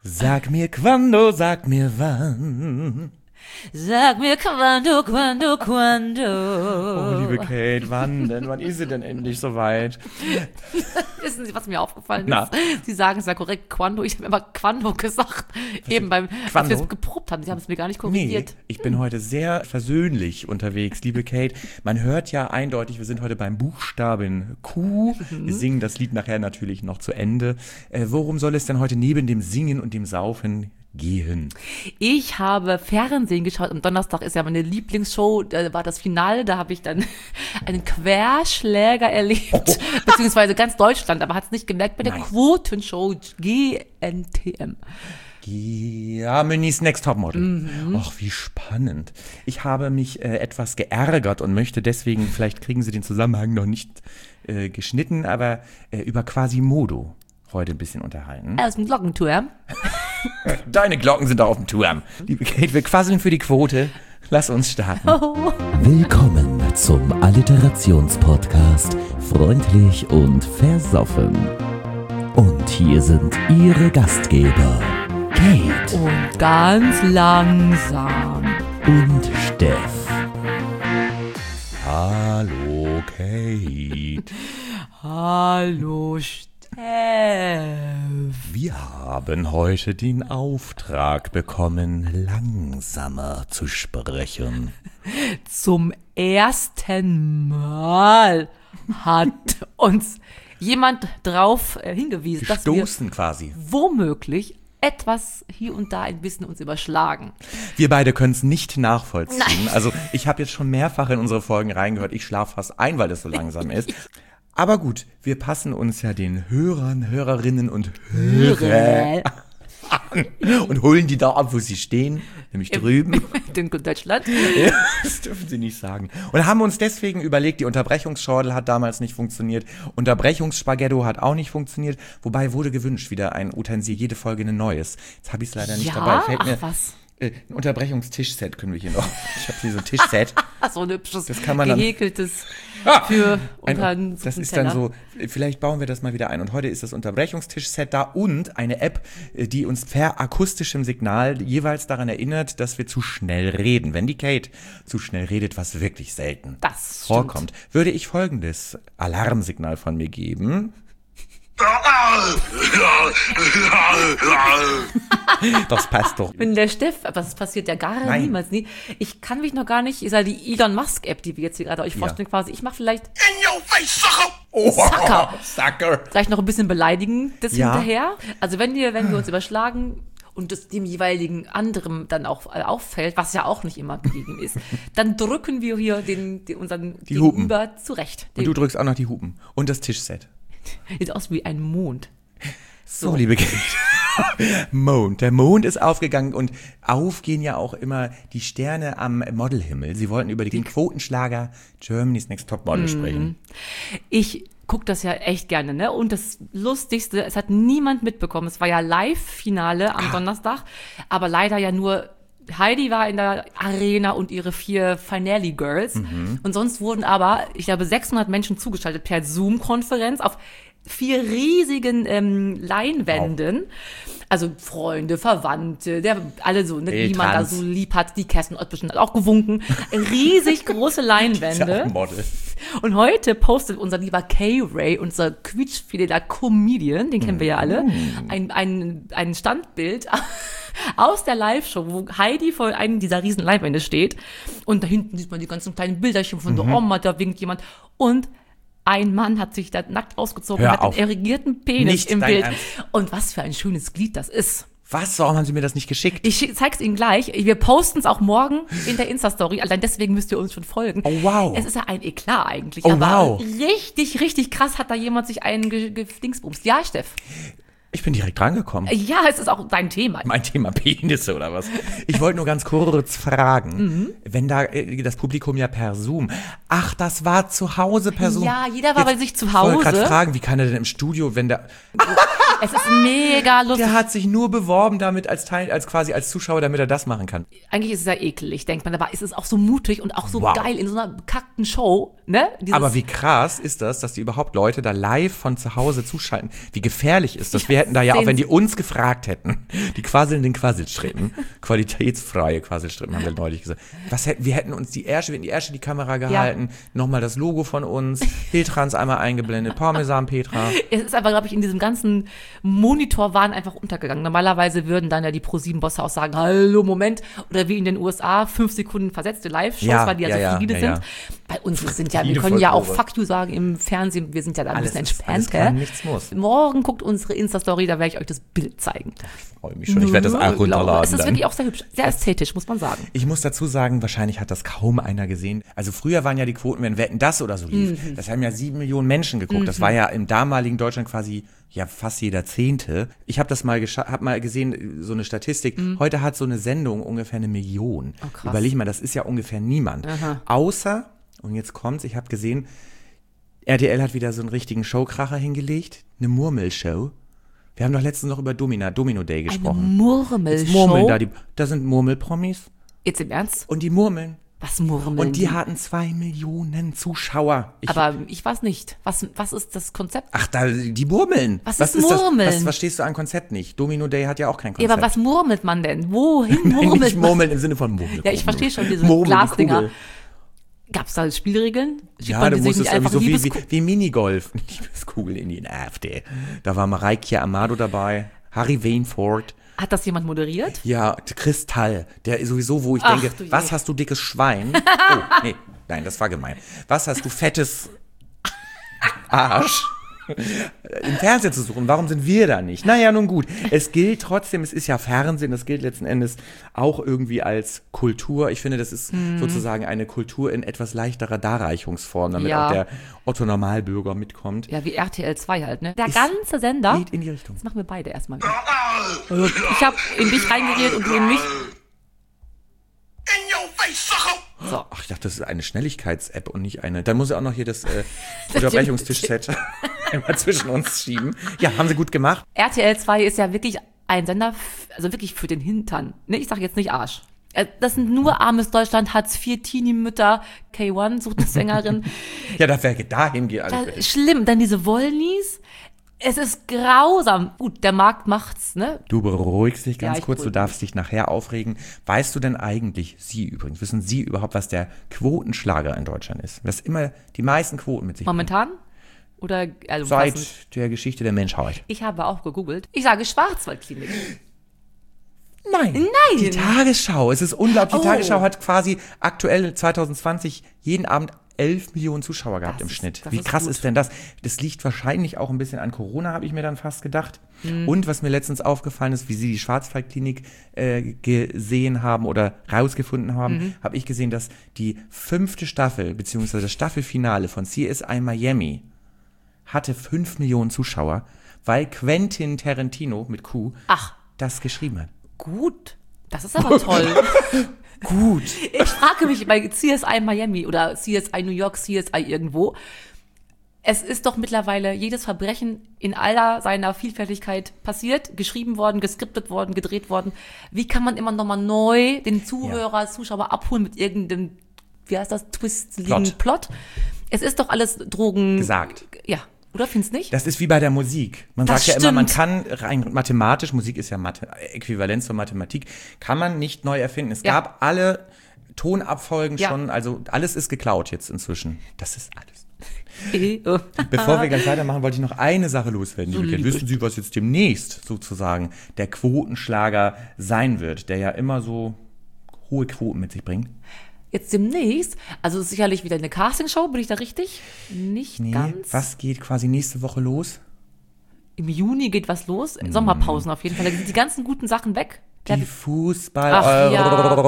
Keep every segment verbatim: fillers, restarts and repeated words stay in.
Sag mir quando, sag mir wann. Sag mir quando, quando, quando. Oh, liebe Kate, wann denn? Wann ist sie denn endlich soweit? Wissen Sie, was mir aufgefallen Na? ist? Sie sagen es ja korrekt, quando. Ich habe immer quando gesagt. Was Eben beim, quando? als wir es geprobt haben. Sie haben es mir gar nicht korrigiert. Nee, ich bin heute sehr versöhnlich unterwegs, liebe Kate. Man hört ja eindeutig, wir sind heute beim Buchstaben Q. Mhm. Wir singen das Lied nachher natürlich noch zu Ende. Äh, worum soll es denn heute neben dem Singen und dem Saufen gehen? Ich habe Fernsehen geschaut. Am Donnerstag ist ja meine Lieblingsshow, da war das Finale, da habe ich dann einen Querschläger erlebt, oh. beziehungsweise ganz Deutschland, aber hat es nicht gemerkt bei der Nein. Quotenshow G N T M. Germany's Next Topmodel. Mhm. Ach, wie spannend. Ich habe mich äh, etwas geärgert und möchte deswegen, vielleicht kriegen Sie den Zusammenhang noch nicht äh, geschnitten, aber äh, über Quasimodo heute ein bisschen unterhalten. Aus dem Glockenturm. Deine Glocken sind doch auf dem Turm. Liebe Kate, wir quasseln für die Quote. Lass uns starten. Oh. Willkommen zum Alliterationspodcast Freundlich und Versoffen. Und hier sind Ihre Gastgeber Kate und ganz langsam und Steff. Hallo Kate. Hallo Steff. Wir haben heute den Auftrag bekommen, langsamer zu sprechen. Zum ersten Mal hat uns jemand darauf hingewiesen, dass wir quasi womöglich etwas hier und da ein bisschen uns überschlagen. Wir beide können es nicht nachvollziehen. Nein. Also ich habe jetzt schon mehrfach in unsere Folgen reingehört. Ich schlafe fast ein, weil es so langsam ist. Aber gut, wir passen uns ja den Hörern, Hörerinnen und Hörer an und holen die da ab, wo sie stehen, nämlich Im, drüben. Im Dunkel Deutschland. Ja, das dürfen Sie nicht sagen. Und haben uns deswegen überlegt, die Unterbrechungsschordel hat damals nicht funktioniert, Unterbrechungsspaghetto hat auch nicht funktioniert, wobei wurde gewünscht, wieder ein Utensil, jede Folge ein neues. Jetzt habe ich es leider nicht ja? dabei. Fällt mir, Ach was. Ein Unterbrechungstischset können wir hier noch. Ich habe hier so ein Tischset. So ein hübsches, das kann man dann, gehäkeltes ah, für unter ein, Das ist dann so, vielleicht bauen wir das mal wieder ein. Und heute ist das Unterbrechungstischset da und eine App, die uns per akustischem Signal jeweils daran erinnert, dass wir zu schnell reden. Wenn die Kate zu schnell redet, was wirklich selten das vorkommt, stimmt. würde ich folgendes Alarmsignal von mir geben. Das passt doch. Wenn der Steff, das passiert ja gar Nein. niemals nie. Ich kann mich noch gar nicht, ist ja die Elon Musk App, die wir jetzt hier gerade euch vorstellen, ja. quasi. Ich mache vielleicht In your face, Sucker! Oh, Sucker. Sucker. Vielleicht noch ein bisschen beleidigen das ja. hinterher. Also wenn wir, wenn wir uns überschlagen und das dem jeweiligen anderen dann auch auffällt, was ja auch nicht immer gegeben ist, dann drücken wir hier den, den unseren die Gegenüber Hupen. zurecht. Und du drückst auch noch die Hupen. Und das Tischset. Sieht aus wie ein Mond. So, so liebe Kate. Mond. Der Mond ist aufgegangen und aufgehen ja auch immer die Sterne am Modelhimmel. Sie wollten über den Quotenschlager Germany's Next Topmodel mm. sprechen. Ich gucke das ja echt gerne, ne? Und das Lustigste, es hat niemand mitbekommen. Es war ja Live-Finale am ah. Donnerstag, aber leider ja nur Heidi war in der Arena und ihre vier Finale Girls. Mhm. Und sonst wurden aber, ich glaube, sechshundert Menschen zugeschaltet per Zoom-Konferenz auf vier riesigen ähm, Leinwänden. Wow. Also Freunde, Verwandte, der, alle so, ne, die man da so lieb hat. Die Kerstin Ott bestimmt hat auch gewunken. Riesig große Leinwände. Und heute postet unser lieber K-Ray, unser quietschfideler Comedian, den kennen wir ja alle, ein, ein, ein Standbild aus der Live-Show, wo Heidi vor einem dieser riesen Leinwände steht. Und da hinten sieht man die ganzen kleinen Bilderchen von der Oma, da winkt jemand. Und ein Mann hat sich da nackt ausgezogen, hat einen erigierten Penis Nicht im Bild. Ernst. Und was für ein schönes Glied das ist. Was? Warum haben Sie mir das nicht geschickt? Ich zeig's Ihnen gleich. Wir posten es auch morgen in der Insta-Story. Allein deswegen müsst ihr uns schon folgen. Oh, wow. Es ist ja ein Eklat eigentlich. Oh, aber wow. richtig, richtig krass hat da jemand sich einen gedingsbumst. Ja, Steff? Ich bin direkt drangekommen. Ja, es ist auch dein Thema. Mein Thema Penisse oder was? Ich wollte nur ganz kurz fragen, mhm. wenn da das Publikum ja per Zoom, ach, das war zu Hause per Zoom. Ja, jeder war Jetzt, bei sich zu Hause. Ich wollte gerade fragen, wie kann er denn im Studio, wenn der... Es ist mega lustig. Der hat sich nur beworben damit als Teil, als quasi als Zuschauer, damit er das machen kann. Eigentlich ist es ja ekelig, denkt man, aber es ist auch so mutig und auch so wow. geil in so einer bekackten Show, ne? Dieses aber wie krass ist das, dass die überhaupt Leute da live von zu Hause zuschalten? Wie gefährlich ist das? Wer hätten da ja auch, Sehen wenn Sie- die uns gefragt hätten, die quasselnden Quasselstrippen, qualitätsfreie Quasselstrippen, haben wir neulich gesagt. Was hätten, wir hätten uns die Ärsche, wir hätten die Ärsche die Kamera gehalten, nochmal das Logo von uns, Hiltrans einmal eingeblendet, Parmesan Petra. Es ist aber, glaube ich, in diesem ganzen Monitorwahn einfach untergegangen. Normalerweise würden dann ja die ProSieben-Bosse auch sagen, hallo, Moment. Oder wie in den U S A, fünf Sekunden versetzte Live-Shows, Ja, weil die ja, ja, so ja, fluide ja, sind. ja. Bei uns wir sind ja, wir Fluide können ja auch Folklore. Fuck you sagen im Fernsehen, wir sind ja da ein Alles bisschen ist- alles entspannter. kann, nichts muss. Morgen guckt unsere Insta-Story, da werde ich euch das Bild zeigen. Ich freue mich schon, ich werde das auch runterladen. Es ist dann. wirklich auch sehr hübsch, sehr ästhetisch, muss man sagen. Ich muss dazu sagen, wahrscheinlich hat das kaum einer gesehen. Also früher waren ja die Quoten, wenn Wetten, das oder so lief, Mhm. das haben ja sieben Millionen Menschen geguckt. Das war ja im damaligen Deutschland quasi ja fast jeder Zehnte. Ich habe das mal gescha- hab mal gesehen, so eine Statistik. Heute hat so eine Sendung ungefähr eine Million. Mhm. Oh, krass. Überleg mal, das ist ja ungefähr niemand. Aha. Außer, und jetzt kommt's, ich habe gesehen, R T L hat wieder so einen richtigen Showkracher hingelegt, eine Murmelshow. Wir haben doch letztens noch über Domina, Domino Day Eine gesprochen. Murmelshow. Jetzt murmeln da die, da sind Murmelpromis Jetzt im Ernst? und die murmeln. Was murmeln Und die hatten zwei Millionen Zuschauer. Ich, Aber ich weiß nicht. Was, was ist das Konzept? ach, da, die murmeln. Was ist Murmeln? Das, was verstehst du an Konzept nicht? Domino Day hat ja auch kein Ja, Konzept. aber was murmelt man denn? Wohin Nein, murmelt nicht man? murmeln im Sinne von Murmel. Ja, ich verstehe schon diese Murmel, die Glasdinger. Kugel. Gab es da Spielregeln? Schiebt Ja, man du die sich musstest nicht irgendwie einfach so wie, wie, Liebesku- wie Minigolf. Liebeskugel in die A f D. Da war Mareike Amado dabei, Harry Wainford. Hat das jemand moderiert? Ja, Kristall, der sowieso, wo ich Ach, denke, du je. was hast du dickes Schwein? Oh, nee, nein, das war gemein. Was hast du fettes Arsch? Im Fernsehen zu suchen. Warum sind wir da nicht? Naja, nun gut. Es gilt trotzdem, es ist ja Fernsehen, das gilt letzten Endes auch irgendwie als Kultur. Ich finde, das ist Mhm. sozusagen eine Kultur in etwas leichterer Darreichungsform, damit Ja. auch der Otto-Normalbürger mitkommt. Ja, wie R T L zwei halt, ne? Der Ist- ganze Sender. Geht in die Richtung. Das machen wir beide erstmal wieder. Also, ich habe in dich reingeredet und du in mich. So. Ach, ich dachte, das ist eine Schnelligkeits-App und nicht eine. Dann muss er auch noch hier das äh, Unterbrechungstisch-Set einmal zwischen uns schieben. Ja, haben sie gut gemacht. R T L zwei ist ja wirklich ein Sender, f- also wirklich für den Hintern. Ne, ich sag jetzt nicht Arsch. Äh, Das sind nur armes Deutschland, Hartz vier, Teenie-Mütter, K eins, sucht eine Sängerin. Ja, da wäre dahin geht Ja, alles. schlimm, dann diese Wollnies. Es ist grausam. Gut, der Markt macht's, ne? Du beruhigst dich ganz Ja, ich kurz, du beruhige darfst dich nachher aufregen. Weißt du denn eigentlich, Sie übrigens, wissen Sie überhaupt, was der Quotenschlager in Deutschland ist? Was immer die meisten Quoten mit sich bringt? Momentan? Oder also Seit passend? der Geschichte der Menschheit. Ich habe auch gegoogelt. Ich sage Schwarzwaldklinik. Nein. Nein. Die Tagesschau. Es ist unglaublich. Die Oh. Tagesschau hat quasi aktuell zwanzig zwanzig jeden Abend elf Millionen Zuschauer gehabt Das im ist- Schnitt. das Wie ist krass gut. ist denn das? Das liegt wahrscheinlich auch ein bisschen an Corona, habe ich mir dann fast gedacht. Mhm. Und was mir letztens aufgefallen ist, wie Sie die Schwarzwaldklinik äh, gesehen haben oder rausgefunden haben, Mhm. habe ich gesehen, dass die fünfte Staffel, beziehungsweise das Staffelfinale von C S I Miami hatte fünf Millionen Zuschauer, weil Quentin Tarantino mit Q Ach, das geschrieben hat. gut. Das ist aber toll. Gut. Ich frage mich bei C S I Miami oder C S I New York, C S I irgendwo. Es ist doch mittlerweile jedes Verbrechen in aller seiner Vielfältigkeit passiert, geschrieben worden, geskriptet worden, gedreht worden. Wie kann man immer nochmal neu den Zuhörer, Zuschauer abholen mit irgendeinem, wie heißt das, twistligen Plot. Plot? Es ist doch alles Drogen... Gesagt. Ja, oder findest nicht? Das ist wie bei der Musik. Man Das sagt ja immer, man stimmt. kann rein mathematisch, Musik ist ja Mathe, Äquivalenz zur Mathematik, kann man nicht neu erfinden. Es Ja. gab alle Tonabfolgen Ja. schon, also alles ist geklaut jetzt inzwischen. Das ist alles. Äh, äh. Bevor wir ganz weitermachen, wollte ich noch eine Sache loswerden. So liebe Kinder. lieb. Wissen Sie, was jetzt demnächst sozusagen der Quotenschlager sein wird, der ja immer so hohe Quoten mit sich bringt? Jetzt demnächst, also es ist sicherlich wieder eine Castingshow, bin ich da richtig? Nicht Nee, ganz. was geht quasi nächste Woche los? Im Juni geht was los. Mm. Sommerpausen auf jeden Fall. Da sind die ganzen guten Sachen weg. Der- Die Ach, ja.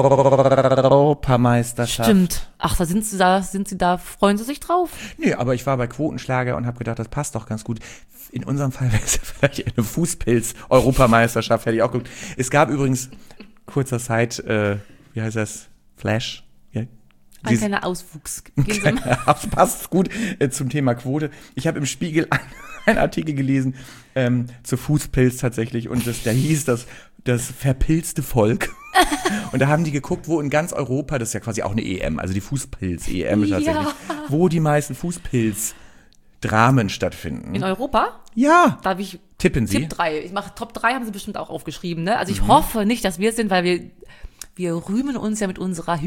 Fußball-Europameisterschaft. Stimmt. Ach, da sind sie da, sind sie da, freuen sie sich drauf? Nee, aber ich war bei Quotenschlager und habe gedacht, das passt doch ganz gut. In unserem Fall wäre es ja vielleicht eine Fußpilz-Europameisterschaft, hätte ich auch geguckt. Es gab übrigens kurzer Zeit, äh, wie heißt das? Flash? Ja. Ein Dies- kleiner Auswuchs. Gehen Sie mal. Das passt gut äh, zum Thema Quote. Ich habe im Spiegel einen Artikel gelesen ähm, zu Fußpilz tatsächlich und das, da hieß das, das verpilzte Volk. Und da haben die geguckt, wo in ganz Europa, das ist ja quasi auch eine E M, also die Fußpilz-E M Ja. tatsächlich, wo die meisten Fußpilz-Dramen stattfinden. In Europa? Ja, Darf ich. T Tippen Sie. Tipp drei. Ich mache Top drei, haben Sie bestimmt auch aufgeschrieben. Ne? Also ich Mhm. hoffe nicht, dass wir es sind, weil wir, wir rühmen uns ja mit unserer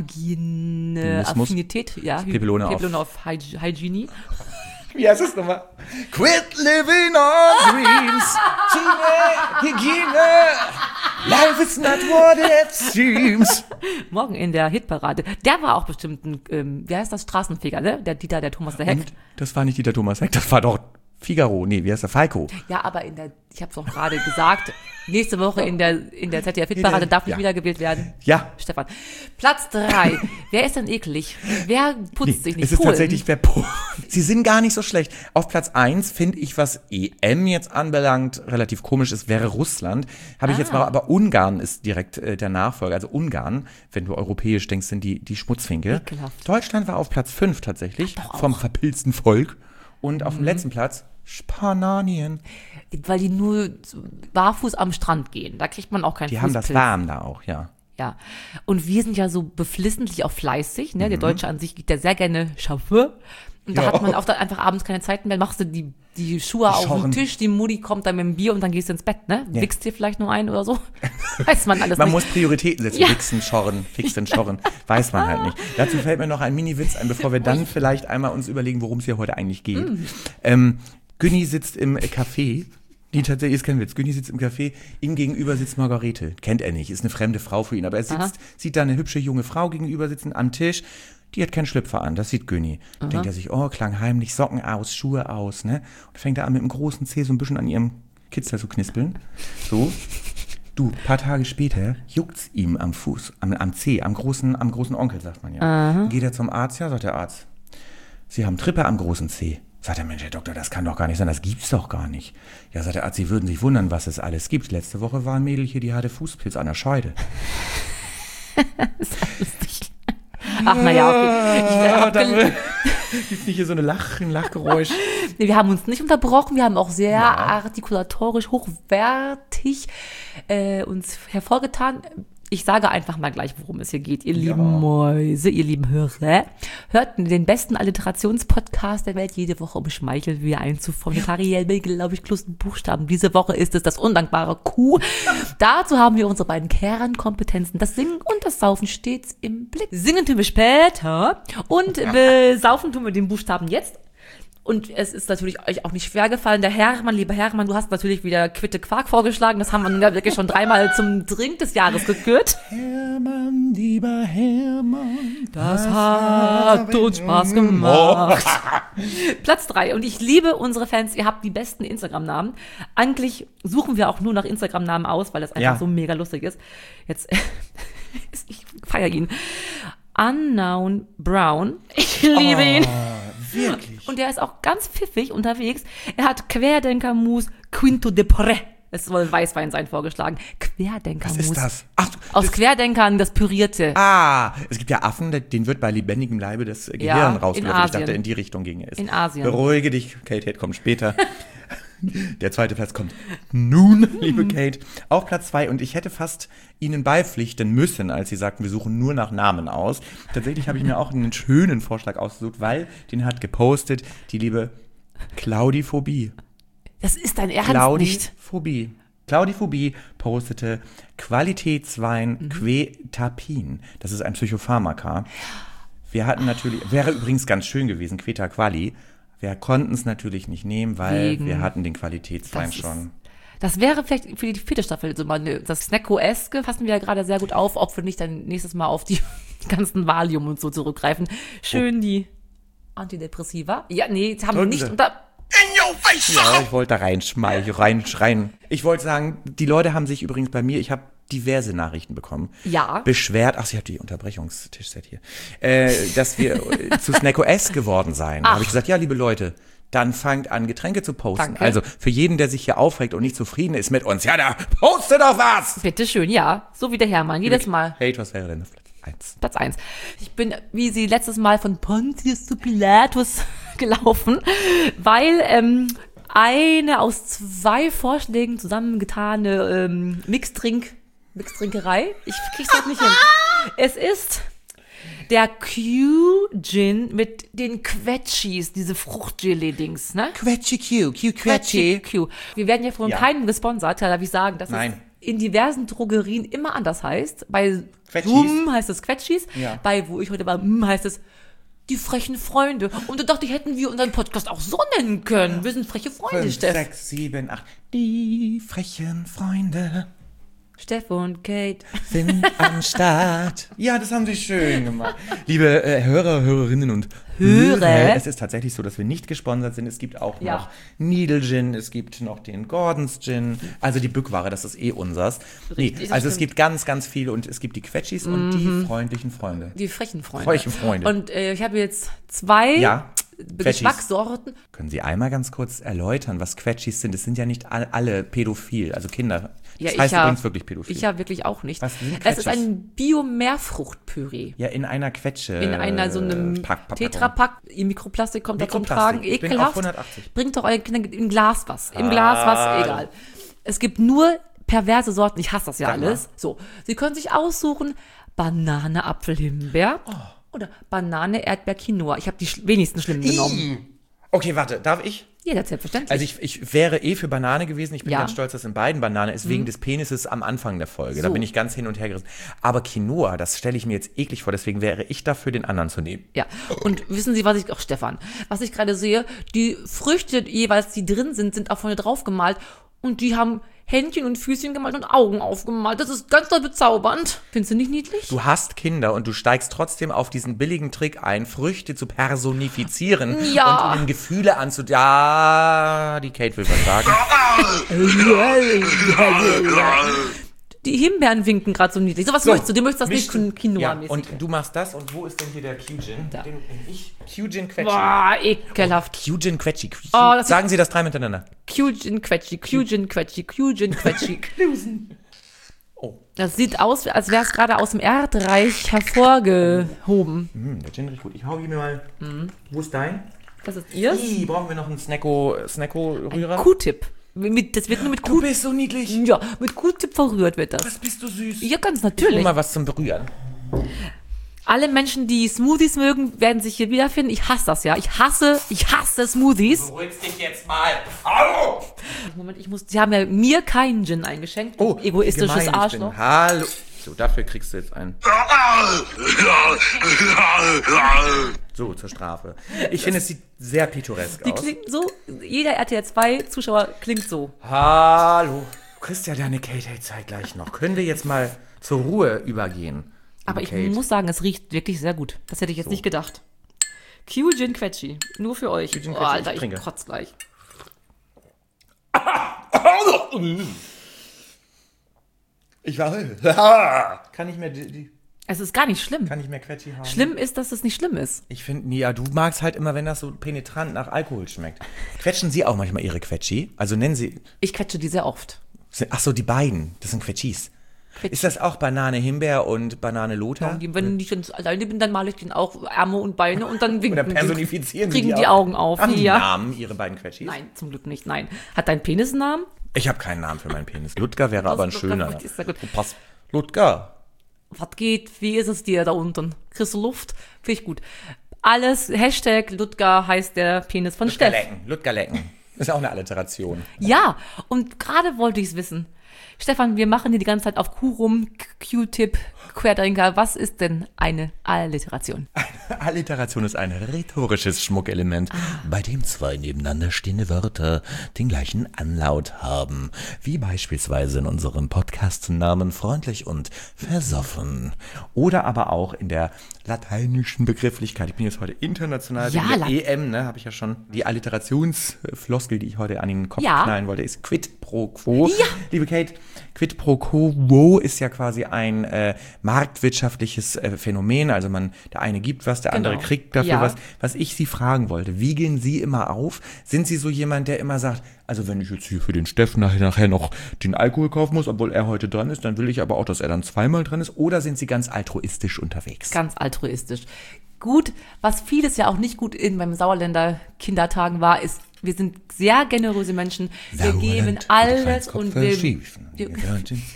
Hygiene-Affinität. Ja, Hy- Pepelone auf. Pepelone auf Hyg- Hygiene. Wie heißt es nochmal? Quit living on dreams. Hygiene, Hygiene. Life is not what it seems. Morgen in der Hitparade. Der war auch bestimmt ein, ähm, wie heißt das, Straßenfeger, ne? Der Dieter, der Thomas der Heck. Und das war nicht Dieter Thomas Heck, das war doch Figaro. Nee, wie heißt der? Falco. Ja, aber in der, ich habe es auch gerade gesagt, nächste Woche in der, in der Z D F-Hitparade darf nicht Ja. wiedergewählt werden. Ja. Stefan. Platz drei. Wer ist denn eklig? Wer putzt Nee, sich nicht? es ist Polen. tatsächlich wer Polen. Sie sind gar nicht so schlecht. Auf Platz eins finde ich, was E M jetzt anbelangt, relativ komisch ist, wäre Russland. Habe ich Ah. jetzt mal, aber Ungarn ist direkt äh, der Nachfolger. Also Ungarn, wenn du europäisch denkst, sind die, die Schmutzfinke. Ekelhaft. Deutschland war auf Platz fünf tatsächlich, Ach, doch vom auch. verpilzten Volk. Und Mhm. auf dem letzten Platz Spanien. Weil die nur barfuß am Strand gehen. Da kriegt man auch keinen Die haben das Fußpilz. warm da auch, ja. Ja. Und wir sind ja so beflissentlich auch fleißig. Ne? Der Mhm. Deutsche an sich geht ja sehr gerne Schaffe. Und da Ja. hat man auch dann einfach abends keine Zeit mehr. Machst du die, die Schuhe auf Schorren. den Tisch, die Mutti kommt dann mit dem Bier und dann gehst du ins Bett. Ne? Ja. Wichst dir vielleicht nur ein oder so. Weiß man alles Man nicht. muss Prioritäten setzen. Ja. Wichsen, schorren, fixen, schorren. Weiß man halt nicht. Dazu fällt mir noch ein Mini-Witz ein, bevor wir dann vielleicht einmal uns überlegen, worum es hier heute eigentlich geht. Mhm. Ähm, Günni sitzt im Café. Die tatsächlich ist kein Witz. Günni sitzt im Café, ihm gegenüber sitzt Margarete. Kennt er nicht, ist eine fremde Frau für ihn. Aber er sitzt, Aha. sieht da eine hübsche junge Frau gegenüber sitzen am Tisch. Die hat keinen Schlüpfer an, das sieht Günni. Denkt er sich, oh, klang heimlich, Socken aus, Schuhe aus, ne? Und fängt er an, mit dem großen Zeh so ein bisschen an ihrem Kitzler zu knispeln. So. Du, ein paar Tage später juckt's ihm am Fuß, am, am Zeh, am großen, am großen Onkel, sagt man ja. Geht er zum Arzt, ja, sagt der Arzt. Sie haben Trippe am großen Zeh. Sagt der Mensch, Herr Doktor, das kann doch gar nicht sein, das gibt's doch gar nicht. Ja, sagt der Arzt, Sie würden sich wundern, was es alles gibt. Letzte Woche war ein Mädel hier, die hatte Fußpilz an der Scheide. Lustig. Ach, naja, okay. Ich, Ja, hab gel- Gibt's nicht hier so eine Lach, ein Lachgeräusch? Nee, wir haben uns nicht unterbrochen, wir haben auch sehr Ja. artikulatorisch hochwertig äh, uns hervorgetan. Ich sage einfach mal gleich, worum es hier geht, ihr lieben Mäuse, ihr lieben Hörer. Hört den besten Alliterationspodcast der Welt jede Woche, um Schmeichel wie einzufordern. Ariel, glaube ich, plus Buchstaben. Diese Woche ist es das undankbare Q. Dazu haben wir unsere beiden Kernkompetenzen. Das Singen und das Saufen stets im Blick. Singen tun wir später und besaufen tun wir den Buchstaben jetzt. Und es ist natürlich euch auch nicht schwer gefallen. Der Hermann, lieber Hermann, du hast natürlich wieder Quitte Quark vorgeschlagen. Das haben wir nun ja wirklich schon dreimal zum Drink des Jahres gekürt. Hermann, lieber Hermann. Das hat uns Spaß gemacht. Platz drei. Und ich liebe unsere Fans. Ihr habt die besten Instagram-Namen. Eigentlich suchen wir auch nur nach Instagram-Namen aus, weil das einfach Ja. so mega lustig ist. Jetzt, ich feiere ihn. Unknown Brown. Ich liebe ihn. Wirklich? Und der ist auch ganz pfiffig unterwegs. Er hat Querdenker-Mus Quinto de Porre. Es soll Weißwein sein vorgeschlagen. Querdenker-Mus. Was ist das? Ach, du- Aus Querdenkern das Pürierte. Ah, es gibt ja Affen, denen wird bei lebendigem Leibe das Gehirn Ja, rausgelöffelt. in Ich dachte, Asien. in die Richtung ginge es. In Asien. Beruhige dich, Kate Head kommt später. Der zweite Platz kommt nun, liebe Kate. Auf Platz zwei. Und ich hätte fast Ihnen beipflichten müssen, als Sie sagten, wir suchen nur nach Namen aus. Tatsächlich habe ich mir auch einen schönen Vorschlag ausgesucht, weil den hat gepostet die liebe Claudiphobie. Das ist dein Ernst nicht. Claudiphobie. Claudiphobie postete Qualitätswein Mhm. Quetapin. Das ist ein Psychopharmaka. Wir hatten natürlich, wäre übrigens ganz schön gewesen, Queta Quali. Wir konnten es natürlich nicht nehmen, weil Wegen- wir hatten den Qualitätswein Das ist- schon. Das wäre vielleicht für die vierte Staffel so mal eine- das Snacko-eske fassen wir ja gerade sehr gut auf, ob wir nicht dann nächstes Mal auf die ganzen Valium und so zurückgreifen. Schön die Antidepressiva. Ja, nee, das haben wir Drücken nicht Sie. unter... Ja, ich wollte da reinschmeichen, reinschreien. Ich wollte sagen, die Leute haben sich übrigens bei mir, ich habe diverse Nachrichten bekommen. Ja. Beschwert, ach, ich habe die Unterbrechungstischset hier, äh, dass wir äh, zu Snacko S geworden seien. Da Ach. habe ich gesagt, ja, liebe Leute, dann fangt an, Getränke zu posten. Danke. Also für jeden, der sich hier aufregt und nicht zufrieden ist mit uns, ja, da poste doch was! Bitte schön, ja. So wie der Hermann, jedes Mal. Hey, was wäre denn auf Platz eins? Platz eins. Ich bin, wie sie letztes Mal von Pontius zu Pilatus gelaufen, weil ähm, eine aus zwei Vorschlägen zusammengetane ähm, Mixdrink, Mixdrinkerei, ich krieg's halt nicht hin. Es ist Der Q-Gin mit den Quetschis, diese Fruchtgelee-Dings, ne? Quetschi Q, Q Quetschi Q. Wir werden ja von Ja. keinem gesponsert, da darf ich sagen, dass Nein. es in diversen Drogerien immer anders heißt. Bei Quetschis. Zoom heißt es Quetschis, Ja. bei wo ich heute war, mm, heißt es die frechen Freunde. Und da dachte ich, hätten wir unseren Podcast auch so nennen können. Wir sind freche Freunde, fünf, Steff. sechs, sieben, acht. Die frechen Freunde Steff und Kate. sind am Start. Ja, das haben sie schön gemacht. Liebe äh, Hörer, Hörerinnen und Hörer. Es ist tatsächlich so, dass wir nicht gesponsert sind. Es gibt auch Ja. noch Needle Gin, es gibt noch den Gordon's Gin, also die Bückware, das ist eh unsers. Nee, Richtig, das also es stimmt. gibt ganz, ganz viel und es gibt die Quetschis und die freundlichen Freunde. Die frechen Freunde. Freche Freunde. Und äh, ich habe jetzt zwei Ja, Quetschis. Geschmackssorten. Können Sie einmal ganz kurz erläutern, was Quetschis sind? Es sind ja nicht all, alle pädophil, also Kinder. Ja, Das heißt ich ja- übrigens wirklich pädophil. Ich ja wirklich auch nicht. Was sind es ist Quetschis? ein Bio-Mehrfruchtpüree. Ja, in einer Quetsche. In einer so einem Pack- Packpackung. Tetrapack, ihr Mikroplastik kommt da zum Mikroplastik. Tragen, Ich bin ekelhaft. auf hundertachtzig. Bringt doch euren Kindern im Glas was. Im Glas was, egal. Es gibt nur perverse Sorten, ich hasse das ja Sag mal. alles. So, Sie können sich aussuchen, Banane, Apfel, Himbeer Oh. oder Banane, Erdbeer, Quinoa. Ich habe die sch- wenigsten schlimmen genommen. Okay, warte, darf ich? Jeder selbstverständlich. Also ich, ich wäre eh für Banane gewesen. Ich bin Ja. ganz stolz, dass in beiden Banane ist, wegen des Penises am Anfang der Folge. Da So. bin ich ganz hin und her gerissen. Aber Quinoa, das stelle ich mir jetzt eklig vor. Deswegen wäre ich dafür, den anderen zu nehmen. Ja, und wissen Sie, was ich, auch Stefan, was ich gerade sehe, die Früchte jeweils, die drin sind, sind auch vorne drauf gemalt und die haben Händchen und Füßchen gemalt und Augen aufgemalt. Das ist ganz doll bezaubernd. Findest du nicht niedlich? Du hast Kinder und du steigst trotzdem auf diesen billigen Trick ein, Früchte zu personifizieren Ja. und ihnen Gefühle anzu... Ja, die Kate will was sagen. Die Himbeeren winken gerade so niedlich. So was möchtest du? Du möchtest das nicht Mischst du- Quinoa-mäßig. Ja, und du machst das und wo ist denn hier der Q-Gin? Da. Den nehm ich. Q-Gin Quetschi. Boah, ekelhaft. Q-Gin Quetschi. Oh, das Sagen Sie das drei miteinander. Q-Gin Quetschi, Q-Gin Quetschi, Q-Gin Quetschi. Oh, Das sieht aus, als wäre es gerade aus dem Erdreich hervorgehoben. hm, der Gin riecht gut. Ich hau hier mir mal... Wo ist dein? Das ist ihr? Ih, brauchen wir noch einen Snacko, Snacko-Rührer? Q-Tip. Mit, das wird nur mit Du Q-Tip. bist so niedlich. Ja, mit Q-Tip verrührt wird das. Was bist du süß? Ja, ganz Ich hol natürlich. mal was zum Berühren. Alle Menschen, die Smoothies mögen, werden sich hier wiederfinden. Ich hasse das ja. Ich hasse, ich hasse Smoothies. Beruhigst dich jetzt mal. Hallo! Moment, ich muss. Sie haben ja mir keinen Gin eingeschenkt. Oh, egoistisches wie gemein ich Arschloch. bin. Hallo. So, dafür kriegst du jetzt einen. So, zur Strafe. Ich finde, es sieht sehr pittoresk Die aus. klingt so. Jeder R T L zwei Zuschauer klingt so. Hallo. Du kriegst ja deine Kate-Zeit gleich noch. Können wir jetzt mal zur Ruhe übergehen? Aber ich Kate. muss sagen, es riecht wirklich sehr gut. Das hätte ich jetzt nicht gedacht. Q-Gin Quetschi. Nur für euch. Q-Gin Oh, Quetschi, Alter, ich ich trinke. kotz gleich. Ich war. Kann nicht mehr die, die Es ist gar nicht schlimm. kann nicht mehr Quetschi haben. Schlimm ist, dass es nicht schlimm ist. Ich finde, ja, du magst halt immer, wenn das so penetrant nach Alkohol schmeckt. Quetschen Sie auch manchmal Ihre Quetschi? Also nennen Sie. Ich quetsche die sehr oft. Ach so, die beiden. Das sind Quetschis. Quetschi. Ist das auch Banane Himbeer und Banane Lothar? Die, wenn ich jetzt alleine bin, dann male ich den auch Arme und Beine und dann winken Oder die- personifizieren Sie kriegen die die auch? Augen auf. Haben die Ja. Namen, Ihre beiden Quetschis? Nein, zum Glück nicht. Nein. Hat dein Penis einen Namen? Ich habe keinen Namen für meinen Penis. Ludger wäre aber ein Ludger schöner. ist sehr gut. Oh, pass. Ludger. Was geht? Wie ist es dir da unten? Kriegst du Luft? Finde ich gut. Alles, Hashtag Ludger heißt der Penis von Ludger Steff. lecken. Ludger lecken. Ist auch eine Alliteration. Ja, und gerade wollte ich es wissen. Stefan, wir machen hier die ganze Zeit auf Q rum, Q-Tip, Querdenker. Was ist denn eine Alliteration? Alliteration ist ein rhetorisches Schmuckelement, bei dem zwei nebeneinander stehende Wörter den gleichen Anlaut haben, wie beispielsweise in unserem Podcast-Namen freundlich und versoffen. Oder aber auch in der lateinischen Begrifflichkeit. Ich bin jetzt heute international Ja, wegen der Lat- E M, ne, habe ich ja schon. Die Alliterationsfloskel, die ich heute an den Kopf Ja. knallen wollte, ist quid pro quo. Ja. Liebe Kate, quid pro quo ist ja quasi ein äh, marktwirtschaftliches äh, Phänomen. Also man, der eine gibt was, der andere Genau. kriegt dafür Ja. was. Was ich Sie fragen wollte, wie gehen Sie immer auf? Sind Sie so jemand, der immer sagt, also wenn ich jetzt hier für den Steffen nachher, nachher noch den Alkohol kaufen muss, obwohl er heute dran ist, dann will ich aber auch, dass er dann zweimal dran ist? Oder sind Sie ganz altruistisch unterwegs? Ganz altruistisch. Gut, was vieles ja auch nicht gut in beim Sauerländer Kindertagen war, ist, wir sind sehr generöse Menschen. Wir geben alles und wir, wir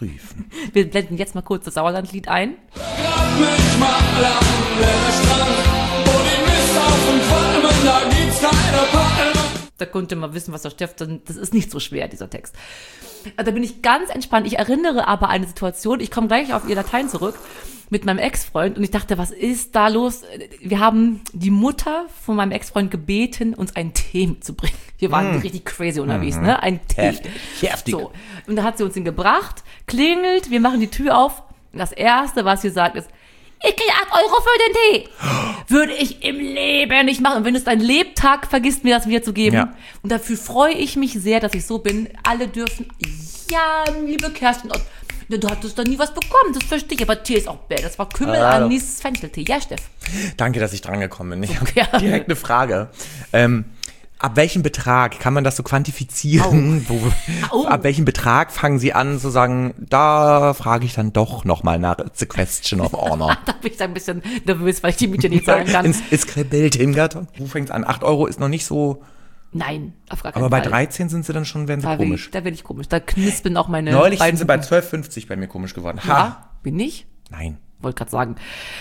prüfen. Wir blenden jetzt mal kurz das Sauerlandlied ein. Grab mich mal an den Strand, wo die Mist auf dem Qualmen, da gibt's keine Palmen. Da konnte man wissen, was da Steff, das ist nicht so schwer, dieser Text. Da bin ich ganz entspannt. Ich erinnere aber an eine Situation, ich komme gleich auf ihr Latein zurück, mit meinem Ex-Freund und ich dachte, was ist da los? Wir haben die Mutter von meinem Ex-Freund gebeten, uns einen Tee mitzubringen. Wir waren mm. richtig crazy unterwegs, mm. ne? Ein Tee. Heftig. Heftig. So. Und da hat sie uns den gebracht, klingelt, wir machen die Tür auf und das Erste, was sie sagt, ist, ich kriege acht Euro für den Tee. Würde ich im Leben nicht machen. Und wenn es dein Lebtag vergisst, mir das wiederzugeben. Ja. Und dafür freue ich mich sehr, dass ich so bin. Alle dürfen, ja, liebe Kerstin, du hattest da nie was bekommen, das verstehe ich. Aber Tee ist auch bäh. Das war Kümmel, Ah, Anis, Fencheltee. Ja, Steff. Danke, dass ich drangekommen bin. Ich Okay. habe direkt eine Frage. Ähm, ab welchem Betrag kann man das so quantifizieren? Wo, Oh. Ab welchem Betrag fangen Sie an zu sagen, da frage ich dann doch nochmal nach It's a question of honor. Da bin ich da ein bisschen nervös, weil ich die Miete nicht sagen kann. Ins, es kribbelt im Karton. Wo fängt es an? acht Euro ist noch nicht so, Nein, auf gar keinen aber bei Fall. dreizehn sind sie dann schon, werden sie da bin komisch. ich, da bin ich komisch. Da knispeln auch meine Neulich beiden sind sie bei zwölf fünfzig bei mir komisch geworden. Ha! Ja, bin ich? Nein. Wollte gerade sagen.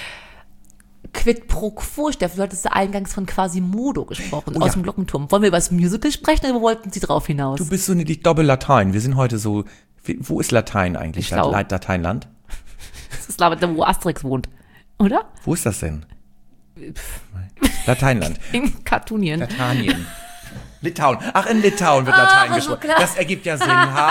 Quid pro quo, Steff, du hattest eingangs von Quasimodo gesprochen, Oh aus ja. dem Glockenturm. Wollen wir über das Musical sprechen oder wo wollten Sie drauf hinaus? Du bist so niedlich Doppel-Latein. Wir sind heute so, wie- wo ist Latein eigentlich? Schlau. Lat- Lateinland? Das ist da, wo Asterix wohnt, oder? Wo ist das denn? Lateinland. In Kartunien. Latanien. Litauen. Ach, in Litauen wird Latein so gesprochen. klar. Das ergibt ja Sinn.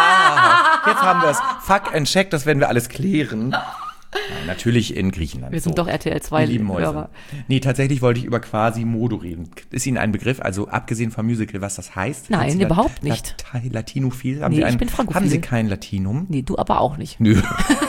Ha. Jetzt haben wir es. Fuck and check, das werden wir alles klären. Nein, natürlich in Griechenland. Wir sind so. doch R T L zwei Die lieben Mäuse. Hörer. Nee, tatsächlich wollte ich über Quasimodo reden. Ist Ihnen ein Begriff, also abgesehen vom Musical, was das heißt? Nein, Sind Sie überhaupt nicht. Lati- Latinophil? Haben Nee, Sie ich ein, bin frankophil. Haben Sie kein Latinum? Nee, du aber auch nicht. Nö.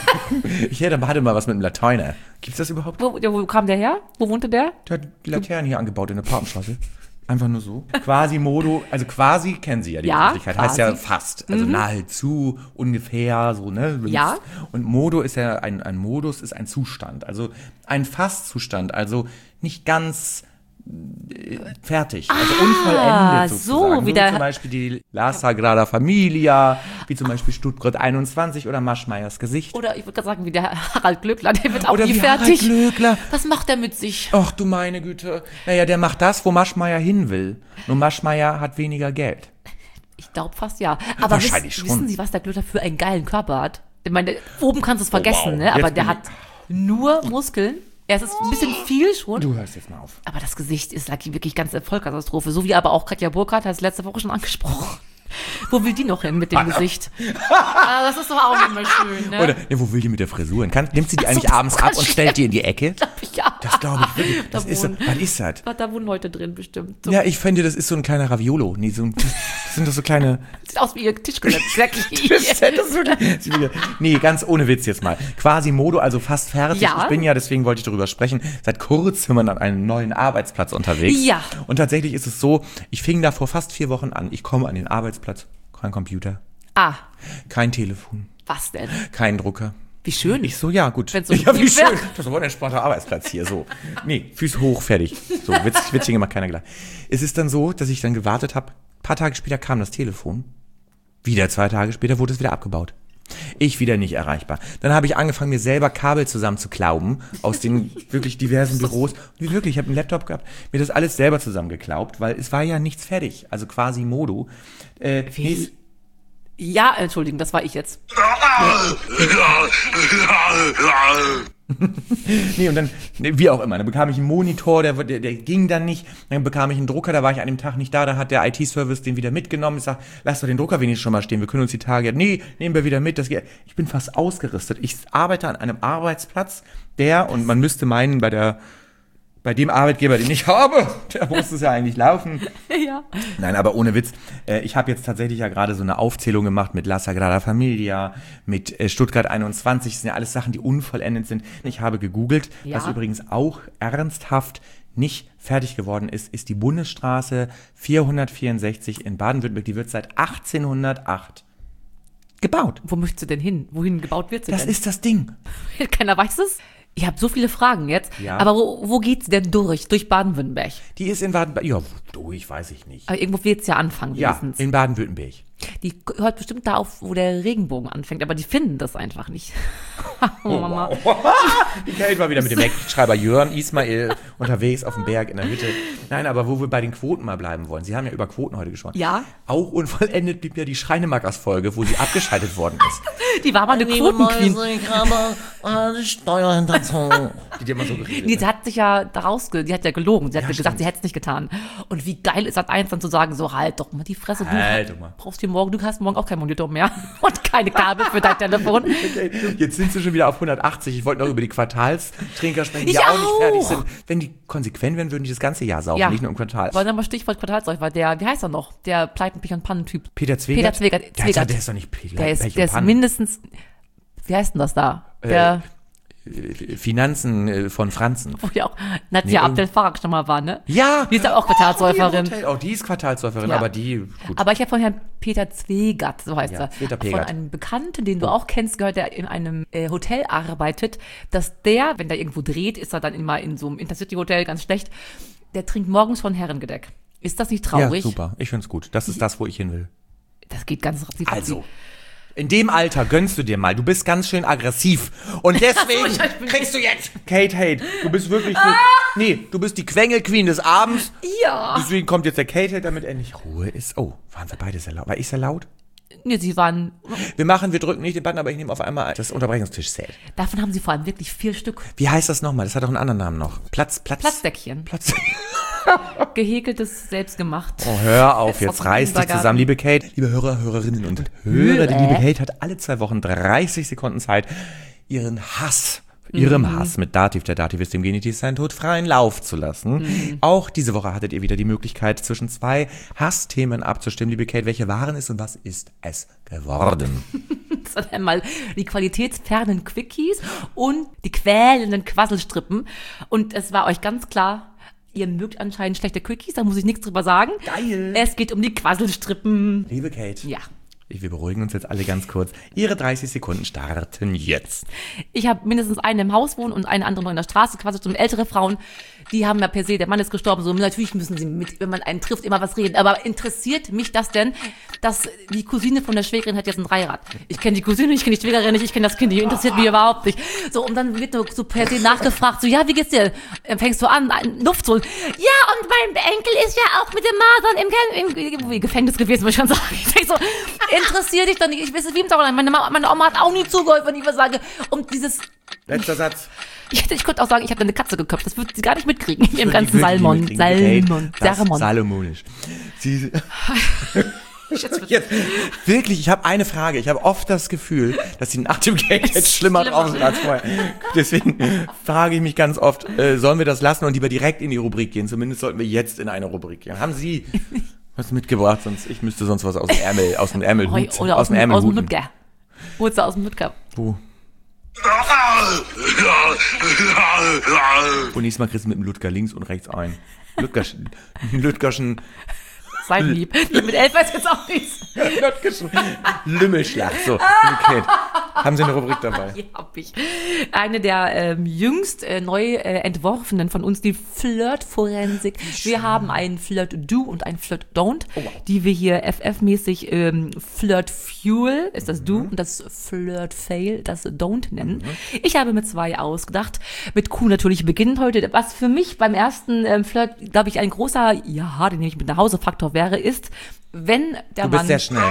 Ich hätte hatte mal was mit dem Lateiner. Gibt's das überhaupt? Wo, ja, wo kam der her? Wo wohnte der? Der hat die Laternen hier angebaut in der Papenstraße. Einfach nur so. Quasimodo, also quasi kennen Sie ja die Ja, Begrifflichkeit. Heißt ja quasi. fast. Also nahezu, ungefähr, so, ne? Ja. Und Modo ist ja, ein, ein Modus ist ein Zustand. Also ein Fast-Zustand. Also nicht ganz äh, fertig. Also unvollendet so, sozusagen. wie So der- zum Beispiel die La Sagrada Familia, wie zum Beispiel Stuttgart einundzwanzig oder Maschmeyers Gesicht. Oder ich würde gerade sagen, wie der Harald Glöckler, der wird auch Oder nie wie Harald fertig. Glöckler. Was macht er mit sich? Ach du meine Güte. Naja, der macht das, wo Maschmeyer hin will. Nur Maschmeyer hat weniger Geld. Ich glaube fast ja. Aber Wahrscheinlich wissen, schon. wissen Sie, was der Glöckler für einen geilen Körper hat? Ich meine, oben kannst du es vergessen, wow. ne? Aber Jetzt der bin hat nur Muskeln. Ja, es ist ein bisschen viel schon. Du hörst jetzt mal auf. Aber das Gesicht ist like, wirklich ganz eine Vollkatastrophe. So wie aber auch Katja Burkhardt, hat es letzte Woche schon angesprochen. Wo will die noch hin mit dem Gesicht? Ah, das ist doch auch nicht mehr schön, ne? Oder, ne, wo will die mit der Frisur hin? Kann, nimmt sie die Ach so, eigentlich abends ab ganz und stellt die in die Ecke? Ja. Das glaube ich wirklich. Da Das ist so, wohnen- was ist das? Da wohnen Leute drin bestimmt. So, Ja, ich finde, das ist so ein kleiner Raviolo. Nee, so ein, das sind doch so kleine... Sieht aus wie ihr Tischgelände. Das hättest du nicht- Nee, ganz ohne Witz jetzt mal. Quasimodo, also fast fertig. Ja. Ich bin ja, deswegen wollte ich darüber sprechen, seit kurzem an einem neuen Arbeitsplatz unterwegs. Ja. Und tatsächlich ist es so, ich fing da vor fast vier Wochen an. Ich komme an den Arbeitsplatz, kein Computer, Ah, kein Telefon, was denn? kein Drucker. Wie schön. Ich so, ja, gut. Wenn's so ja, wie lieb wär. schön. Das ist aber ein entspannter Arbeitsplatz hier, so. Nee, Füße hoch, fertig. So, Witz, Witzchen gemacht, keiner gelacht. Es ist dann so, dass ich dann gewartet habe. Ein paar Tage später kam das Telefon. Wieder zwei Tage später wurde es wieder abgebaut. Ich wieder nicht erreichbar. Dann habe ich angefangen, mir selber Kabel zusammenzuklauben aus den wirklich diversen Büros. Wie wirklich, ich habe einen Laptop gehabt, mir das alles selber zusammengeklaubt, weil es war ja nichts fertig. Also quasi Modo. Äh, nee, Ja, Entschuldigung, das war ich jetzt. Nee, und dann, nee, wie auch immer, dann bekam ich einen Monitor, der, der, der ging dann nicht. Dann bekam ich einen Drucker, da war ich an dem Tag nicht da, da hat der I T-Service den wieder mitgenommen. Ich sag, lass doch den Drucker wenigstens schon mal stehen, wir können uns die Tage, nee, nehmen wir wieder mit. Das geht. Ich bin fast ausgerüstet. Ich arbeite an einem Arbeitsplatz, der, und man müsste meinen, bei der, bei dem Arbeitgeber, den ich habe, der muss es ja eigentlich laufen. Ja. Nein, aber ohne Witz. Äh, ich habe jetzt tatsächlich ja gerade so eine Aufzählung gemacht mit La Sagrada Familia, mit äh, Stuttgart einundzwanzig. Das sind ja alles Sachen, die unvollendet sind. Ich habe gegoogelt, Ja. was übrigens auch ernsthaft nicht fertig geworden ist, ist die Bundesstraße vierhundertvierundsechzig in Baden-Württemberg. Die wird seit achtzehnhundertacht gebaut. Wo möchtest du denn hin? Wohin gebaut wird sie Das denn? ist das Ding. Keiner weiß es. Ich habe so viele Fragen jetzt. Ja. Aber wo, wo geht's denn durch? Durch Baden-Württemberg? Die ist in Baden-Württemberg. Ja, durch, weiß ich nicht. Aber irgendwo wird's ja anfangen, Ja, wenigstens. in Baden-Württemberg. Die hört bestimmt da auf, wo der Regenbogen anfängt, aber die finden das einfach nicht. Oh, Mama. Die Kate war wieder mit dem Rechtschreiber Jörn Ismail unterwegs auf dem Berg in der Hütte. Nein, aber wo wir bei den Quoten mal bleiben wollen. Sie haben ja über Quoten heute gesprochen. Ja. Auch unvollendet blieb ja die Schreinemakers-Folge, wo sie abgeschaltet worden ist. Die war mal eine Quotenqueen. Ich habe eine Steuerhinterziehung. Die dir immer so geredet. Nee, sie hat sich ja daraus, ge- die hat ja gelogen. Sie hat Ja, ja gesagt, stimmt. sie hätte es nicht getan. Und wie geil ist das eins dann zu sagen, so halt doch mal die Fresse. Du Halt doch mal. brauchst hier morgen, du hast morgen auch kein Monitor mehr und keine Kabel für dein Telefon. Okay, jetzt sind sie schon wieder auf hundertachtzig. Ich wollte noch über die Quartalstrinker sprechen, die Ich ja auch nicht auch. fertig sind. Wenn die konsequent wären, würden die das ganze Jahr saufen, Ja. nicht nur im Quartal. War dann mal Stichwort Quartalsläufer, der, wie heißt er noch? Der Pleiten-Pich- und Pannen-Typ. Peter Zwegert? Peter Zwegert. Der, Zwegert. der ist doch nicht Peter. Der ist, Pech der und ist Pannen. mindestens, wie heißt denn das da? Der, Finanzen äh, von Franzen. wo ja auch Nadja Nee, Abdel Farag schon mal war, ne? Ja! Die ist ja auch Quartalsläuferin. Oh, die ist Quartalsläuferin, Ja. aber die, gut. Aber ich habe von Herrn Peter Zwegert, so heißt Ja, er, Peter von Pegert. einem Bekannten, den du auch kennst, gehört, der in einem äh, Hotel arbeitet, dass der, wenn der irgendwo dreht, ist er dann immer in so einem Intercity-Hotel, ganz schlecht, der trinkt morgens von Herrengedeck. Ist das nicht Ja, traurig? super. Ich find's gut. Das ist das, wo ich hin will. Das geht ganz rapsi. Also, in dem Alter gönnst du dir mal. Du bist ganz schön aggressiv. Und deswegen ich bin- kriegst du jetzt Kate Hate. Du bist wirklich die, nee, du bist die Quengel-Queen des Abends. Ja. Deswegen kommt jetzt der Kate Hate, damit endlich Ruhe ist. Oh, waren wir beide sehr laut? War ich sehr laut? Nee, sie waren, Wir machen, wir drücken nicht den Button, aber ich nehme auf einmal das Unterbrechungstisch-Set. davon haben sie vor allem wirklich vier Stück. Wie heißt das nochmal? Das hat doch einen anderen Namen noch. Platz, Platz. Platzdeckchen. Platz. Gehäkeltes, selbstgemacht. Oh, hör auf, Ist jetzt aus dem reiß dich Kindergarten. zusammen, liebe Kate. Liebe Hörer, Hörerinnen und Hörer, die liebe Kate hat alle zwei Wochen dreißig Sekunden Zeit, ihren Hass, ihrem Mhm. Hass mit Dativ, der Dativ ist dem Genitiv sein Tod, freien Lauf zu lassen. Mhm. Auch diese Woche hattet ihr wieder die Möglichkeit, zwischen zwei Hassthemen abzustimmen. Liebe Kate, welche waren es und was ist es geworden? Sondern einmal die qualitätsfernen Quickies und die quälenden Quasselstrippen. Und es war euch ganz klar, ihr mögt anscheinend schlechte Quickies, da muss ich nichts drüber sagen. Geil. Es geht um die Quasselstrippen. Liebe Kate, Ja. wir beruhigen uns jetzt alle ganz kurz. Ihre dreißig Sekunden starten jetzt. Ich habe mindestens eine im Haus wohnen und eine andere noch in der Straße, quasi so ältere Frauen, die haben ja per se, der Mann ist gestorben, so natürlich müssen sie mit, wenn man einen trifft, immer was reden. Aber interessiert mich das denn, dass die Cousine von der Schwägerin hat jetzt ein Dreirad? Ich kenne die Cousine, ich kenne die Schwägerin nicht, ich kenne das Kind, die interessiert mich überhaupt nicht. So, und dann wird nur so per se nachgefragt, so, ja, wie geht's dir? Dann fängst du an, Luft zu holen. Ja, und mein Enkel ist ja auch mit dem Masern im, Ge- im, im Gefängnis gewesen, muss ich schon sagen. Ich denk so, interessiert dich doch nicht, ich weiß es wie im Sauerland. Meine, Ma- meine Oma hat auch nie zugehört, wenn ich was sage. Und dieses, Letzter Satz. ich, ich könnte auch sagen, ich habe eine Katze geköpft. Das wird sie gar nicht mitkriegen. Im Würde ganzen ich wirklich Salmon. nicht mitkriegen, Salmon. Kate. Das Salmon. Salomonisch. Sie, jetzt, wirklich, ich habe eine Frage. Ich habe oft das Gefühl, dass sie nach dem Gate jetzt schlimmer schlimmer. drauf sind als vorher. Deswegen frage ich mich ganz oft, äh, sollen wir das lassen und lieber direkt in die Rubrik gehen? Zumindest sollten wir jetzt in eine Rubrik gehen. Haben Sie was mitgebracht? Sonst, ich müsste sonst was aus dem Ärmel, aus dem Ärmel, Oder aus, dem dem, Ärmel aus dem huten. Mütger. Holst du aus dem Mütger. Wo? Und nächstes Mal kriegst du mit dem Ludger links und rechts ein. Ludgerschen, Ludgerschen, Seitenhieb. Die mit elf weiß jetzt auch nichts. Ludgerschen Lümmelschlag. So, okay. Haben Sie eine Rubrik dabei? Ja, hab ich. Eine der ähm, jüngst äh, neu äh, entworfenen von uns, die Flirt-Forensik. Wir haben ein Flirt-Do und ein Flirt-Don't, die wir hier F F-mäßig ähm, Flirt-Fuel, ist das Do, und das Flirt-Fail, das Don't nennen. Ich habe mit zwei ausgedacht. Mit Q natürlich beginnend heute. Was für mich beim ersten ähm, Flirt, glaube ich, ein großer, ja, den nehme ich mit nach Hause Faktor wäre, ist, wenn der Du bist Mann... sehr schnell.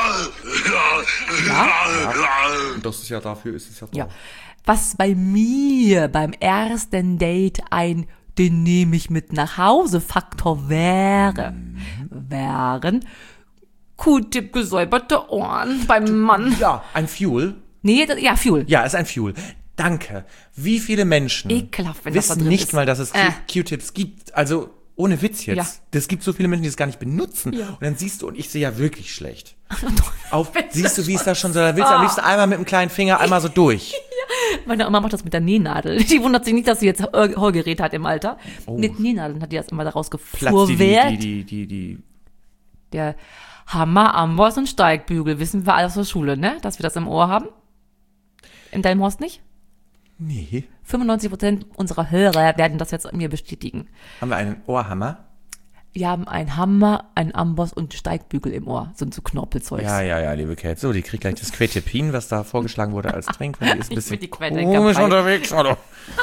Ja? Und das ist ja dafür, ist es ja Ja. Was bei mir beim ersten Date ein den nehme ich mit nach Hause Faktor wäre, wären Q-Tip gesäuberte Ohren beim Mann. Ja, ein Fuel. Nee, das, ja, Fuel. Ja, ist ein Fuel. Danke. Wie viele Menschen Ekelhaft, wenn das da wissen drin nicht ist. mal, dass es Q- Äh. Q-Tips gibt? Also, ohne Witz jetzt. Ja. Das gibt so viele Menschen, die es gar nicht benutzen. Ja. Und dann siehst du, und ich sehe ja wirklich schlecht. Auf, siehst du, wie es da schon so, da willst du am liebsten einmal mit dem kleinen Finger einmal so durch. Meine Oma macht das mit der Nähnadel. Die wundert sich nicht, dass sie jetzt Heu- Heugerät hat im Alter. Mit Nähnadeln hat die das immer daraus Platz die, die, gefurwehrt. die, die, die, die. Der Hammer, Amboss und Steigbügel. Wissen wir alles aus der Schule, ne? Dass wir das im Ohr haben? In Delmhorst nicht? Nee. fünfundneunzig Prozent unserer Hörer werden das jetzt mir bestätigen. Haben wir einen Ohrhammer? die haben einen Hammer, einen Amboss und Steigbügel im Ohr. So ein so Knorpelzeugs. Ja, ja, ja, liebe Kate. So, die kriegt gleich das Quetepin, was da vorgeschlagen wurde als Trink. Weil die ist ein Ich bisschen find die Quetepin komisch geil. unterwegs, oder?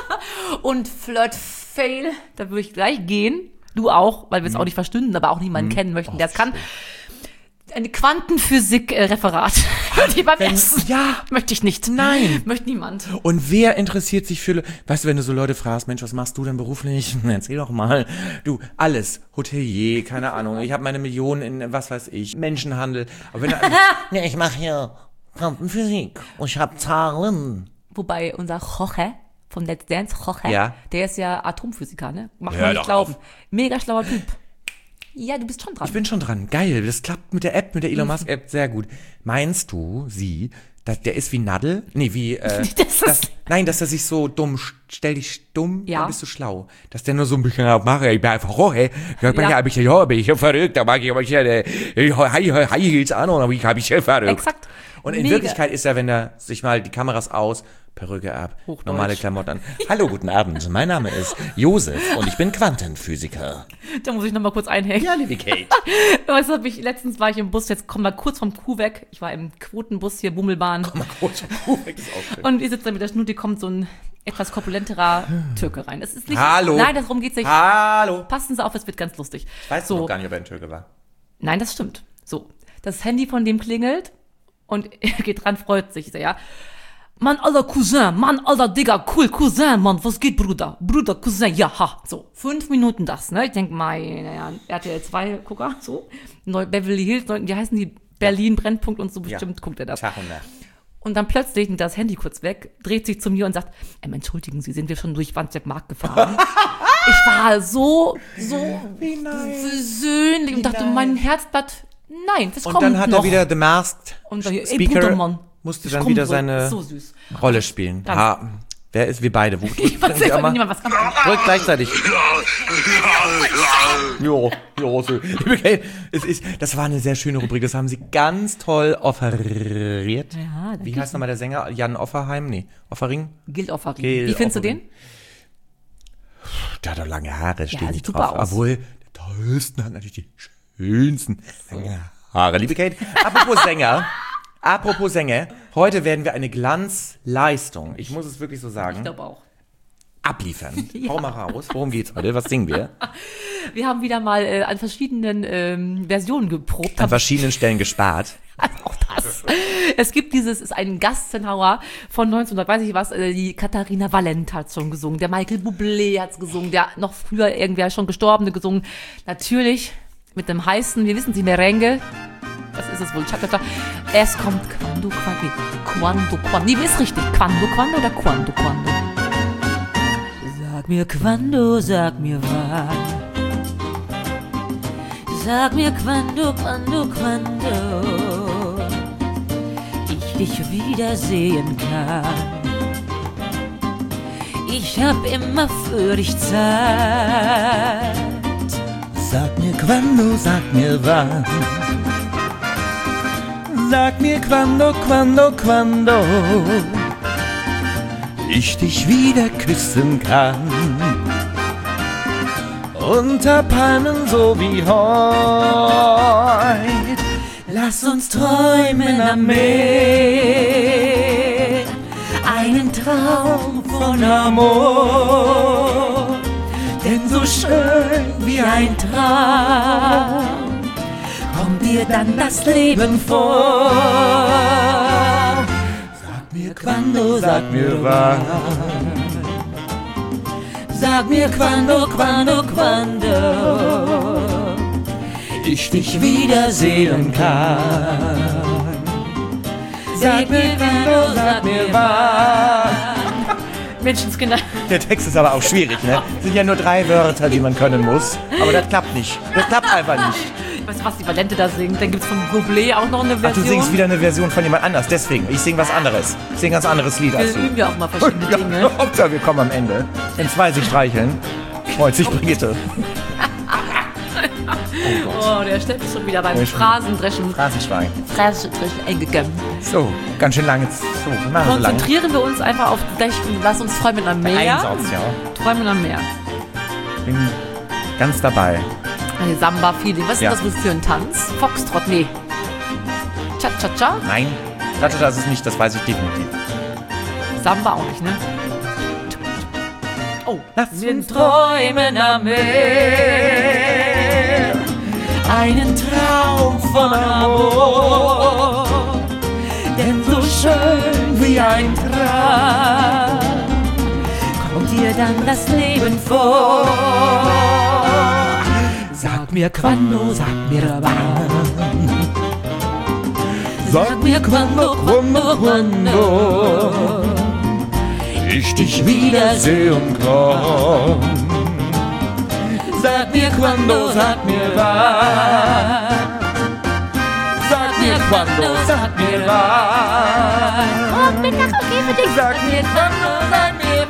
Und Flirt-Fail, da würde ich gleich gehen. Du auch, weil wir es auch nicht verstünden, aber auch niemanden kennen möchten, der es kann. Eine Quantenphysik-Referat. Die beim Essen. Ja. Möchte ich nicht. Nein. Möchte niemand. Und wer interessiert sich für, weißt du, wenn du so Leute fragst, Mensch, was machst du denn beruflich? Erzähl doch mal. Du, alles. Hotelier, keine Ahnung. Ich habe meine Millionen in, was weiß ich, Menschenhandel. Aber wenn du, Ja, ich mache hier Quantenphysik und ich habe Zahlen. Wobei unser Jorge von Let's Dance, Jorge, Ja. der ist ja Atomphysiker, ne? Mach Hör mal nicht doch glauben. auf. Mega schlauer Typ. Ja, du bist schon dran. ich bin schon dran. Geil. Das klappt mit der App, mit der Elon Musk App sehr gut. Meinst du, sie, dass der ist wie Nadel? Nee, wie, äh, Das ist- dass, nein, dass er sich so dumm, stell dich dumm, Ja. dann bist du schlau. Dass der nur so ein bisschen mache, ich bin einfach roh, hey. Ich bin Ja. ja, ich, ja, bin ich ja verrückt, da mag ich aber ich ja, der, High Heels an und ich habe ich ja verrückt. Exakt. Und in Mega. Wirklichkeit ist er, wenn er sich mal die Kameras aus, Perücke ab, Hochdeutsch. normale Klamotten an. Hallo, guten Abend. Mein Name ist Josef und ich bin Quantenphysiker. Da muss ich noch mal kurz einhängen. Ja, liebe Kate. Weißt du, hab ich, letztens war ich im Bus, jetzt kommen wir kurz vom Kuh weg. Ich war im Quotenbus hier, Bummelbahn. Und ich sitze da mit der Schnutti, kommt so ein etwas korpulenterer Türke rein. Es ist nicht, Hallo. Nein, darum geht's nicht. Hallo. Passen Sie auf, es wird ganz lustig. Ich weiß so. noch gar nicht, ob er ein Türke war. Nein, das stimmt. So, das Handy von dem klingelt und er geht dran, freut sich. Ich so, ja. Mann, alter Cousin, Mann, alter Digga, cool, Cousin, Mann, was geht, Bruder? Bruder, Cousin, ja, ha. So, fünf Minuten das, ne? Ich denk, meine, ja, R T L zwei, Gucker, so. Neu, Beverly Hills, neu, wie heißen die? Berlin, Brennpunkt und so, bestimmt guckt er das. Tag und Nacht. Und dann plötzlich nimmt er das Handy kurz weg, dreht sich zu mir und sagt, ähm, entschuldigen Sie, sind wir schon durch Wandsbek Markt gefahren? Ich war so, so versöhnlich und dachte, nice. mein Herzblatt, nein, das Und kommt dann hat noch. er wieder The Masked Und dann, ey, Speaker, Brudermann, musste ich dann komm wieder zurück. seine So süß. Rolle spielen. Ganz- Ha, wer ist wir beide? Wo drücken Ich weiß Sie jetzt einmal? niemand, was kann man. Drückt gleichzeitig. Jo, jo, so. Liebe Kate, es ist, das war eine sehr schöne Rubrik. Das haben Sie ganz toll offeriert. Ja, Wie heißt nochmal der Sänger? Jan Offerheim? Nee, Offering? Gilt Offering. Gil Wie findest du Offering. den? Der hat doch lange Haare, stehen sieht nicht super drauf. aus. Obwohl, der tollsten hat natürlich die schönsten lange Haare. Liebe Kate, apropos Sänger, apropos Sänger, heute werden wir eine Glanzleistung, ich muss es wirklich so Ich sagen, glaube auch. abliefern. Hau mal raus, worum geht's heute? Was singen wir? Wir haben wieder mal äh, an verschiedenen ähm, Versionen geprobt. An verschiedenen Stellen gespart. Also auch das. Es gibt dieses, ist ein Gassenhauer von neunzehnhundert, weiß ich was, äh, die Katharina Valent hat schon gesungen, der Michael Bublé hat's gesungen, der noch früher irgendwer schon Gestorbene gesungen. Natürlich mit dem heißen, wir wissen Sie, Merengue. Was ist es wohl? Cha-cha-cha. Es kommt Quando, Quando, Quando, Quando. Nee, wie ist richtig? Quando, Quando oder Quando, Quando? Sag mir Quando, sag mir wann. Sag mir Quando, Quando, Quando ich dich wiedersehen kann. Ich hab immer für dich Zeit. Sag mir quando, sag mir wann. Sag mir quando, quando, quando ich dich wieder küssen kann. Unter Palmen so wie heut. Lass uns träumen am Meer, einen Traum von Amor, denn so schön wie ein Traum kommt dir dann das Leben vor. Sag mir quando, sag mir wann. Sag mir quando, quando, quando ich dich wiedersehen kann. Sag mir quando, sag mir wann. Menschenskinder. Der Text ist aber auch schwierig, ne? Es sind ja nur drei Wörter, die man können muss. Aber das klappt nicht. Das klappt einfach nicht. Weißt du, was die Valente da singt? Dann gibt's von Bublé auch noch eine Ach, Version. du singst wieder eine Version von jemand anders. Deswegen, ich sing was anderes. Ich sing ein ganz anderes Lied als Wir du. üben ja auch mal verschiedene Dinge. Hauptsache, wir kommen am Ende. Wenn zwei sich streicheln, freut sich Brigitte. Oh, der stellt mich schon wieder beim Ja, schon. Phrasendreschen, Rasenschwein. Phrasendreschen eingegangen. So, ganz schön lange. So, wir machen so lange. Konzentrieren wir uns einfach auf gleich, lass uns träumen am Meer. Einsatz, ja. Träumen am Meer. Bin ganz dabei. Also Samba-Feeling. Was ist Ja. das für ein Tanz? Foxtrot? Nee. Cha-cha-cha? Nein, das ist es nicht, das weiß ich definitiv. Samba auch nicht, ne? Oh. Lass Wir uns träumen am Meer. Einen Traum von Amor. Denn so schön wie ein Traum kommt dir dann das Leben vor. Sag mir quando, sag mir wann. Sag mir quando, quando, quando ich dich wiedersehen kann. Sag mir quando, sag mir wann. Sag mir quando, sag mir wann. Und mit Karaoke für dich. Sag mir quando, sag mir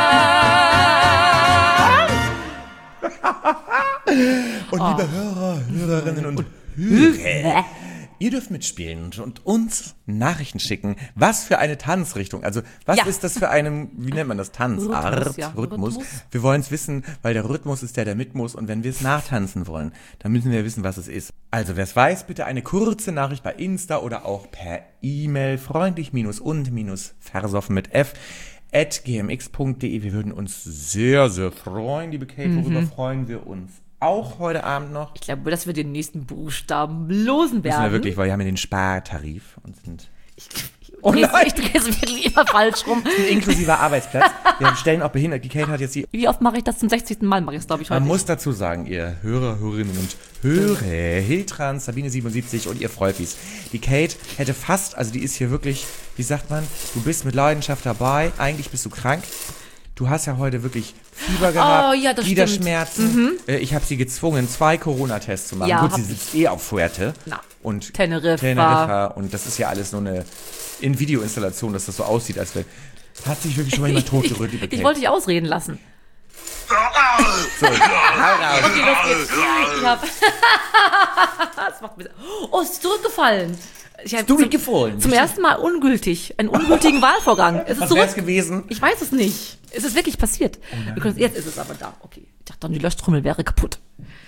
wann. Und liebe Hörer, Hörerinnen und Hörer, ihr dürft mitspielen und, und uns Nachrichten schicken. Was für eine Tanzrichtung. Also, was Ja. ist das für eine, wie nennt man das? Tanzart? Rhythmus, ja. Rhythmus. Rhythmus. Wir wollen es wissen, weil der Rhythmus ist der, der mit muss. Und wenn wir es nachtanzen wollen, dann müssen wir wissen, was es ist. Also, wer es weiß, bitte eine kurze Nachricht bei Insta oder auch per E-Mail freundlich-und-versoffen mit F at gmx punkt de. Wir würden uns sehr, sehr freuen, liebe Kate. Worüber Mhm. freuen wir uns auch heute Abend noch? Ich glaube, dass wir den nächsten Buchstaben losen werden. Müssen wir wirklich, weil wir haben ja den Spartarif und sind Ich, Oh dreh's- nein. ich drehe es wirklich immer falsch rum. ein inklusiver Arbeitsplatz. Wir stellen auch behindert. Die Kate hat jetzt die. Wie oft mache ich das? Zum sechzigsten Mal mache ich es, glaube ich, heute. Man muss dazu sagen, ihr Hörer, Hörerinnen und Hörer, Hiltrans, Sabine siebenundsiebzig und ihr Freufis. Die Kate hätte fast, also die ist hier wirklich, wie sagt man, du bist mit Leidenschaft dabei, eigentlich bist du krank. Du hast ja heute wirklich Fieber gehabt, Oh, ja, das Gliederschmerzen. Äh, Ich habe sie gezwungen, zwei Corona-Tests zu machen. Ja, Gut, hab sie sitzt eh auf Fuerte. Na, und Teneriffa. Teneriffa. Und das ist ja alles nur eine in Videoinstallation, dass das so aussieht, als wäre. Hat sich wirklich schon mal jemand totgerührt, liebe Kate? Ich wollte dich ausreden lassen. So, hau raus. Okay, los geht's. Ich hab das macht mir Oh, es ist zurückgefallen. Ich hab zum, Zurückgefallen? zum ersten Mal ungültig. Einen ungültigen Wahlvorgang. Es ist Was wär's zurück. gewesen? Ich weiß es nicht. Es ist wirklich passiert. Wir können, jetzt ist es aber da. Okay. Ich dachte dann, die Löschtrommel wäre kaputt.